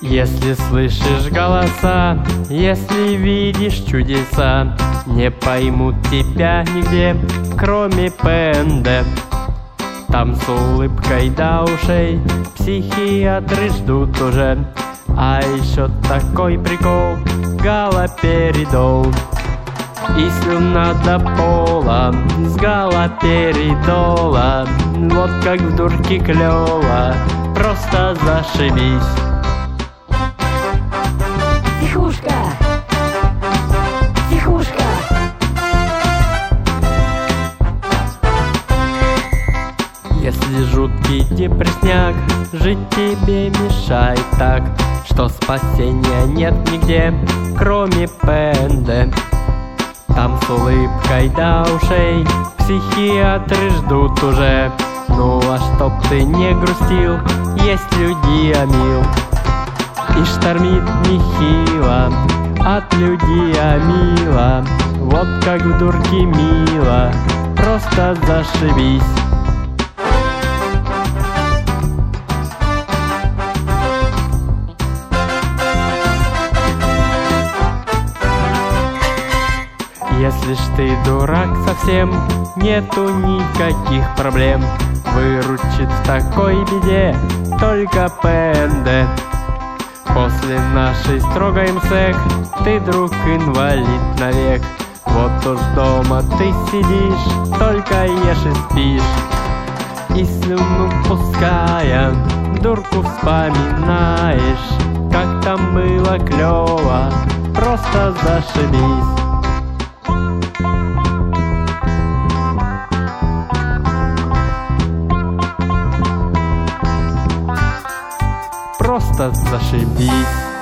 Если слышишь голоса, если видишь чудеса, не поймут тебя нигде, кроме ПНД. Там с улыбкой до ушей психиатры ждут уже. А еще такой прикол — галоперидол. И слюна до пола с галоперидола. Вот как в дурке клёво, просто зашибись. Психушка! Психушка! Если жуткий депрессняк жить тебе мешает так, что спасения нет нигде, кроме ПНД. Там с улыбкой до ушей психиатры ждут уже. Ну а чтоб ты не грустил, есть Людиамил. И штормит нехило от Людиамила. Вот как в дурке мило, просто зашибись. Если ж ты дурак совсем, нету никаких проблем. Выручит в такой беде только ПНД. После нашей строгой МСЭК ты, друг, инвалид навек. Вот уж дома ты сидишь, только ешь и спишь. И слюну пуская, дурку вспоминаешь. Как там было клёво, просто зашибись. Просто зашибись.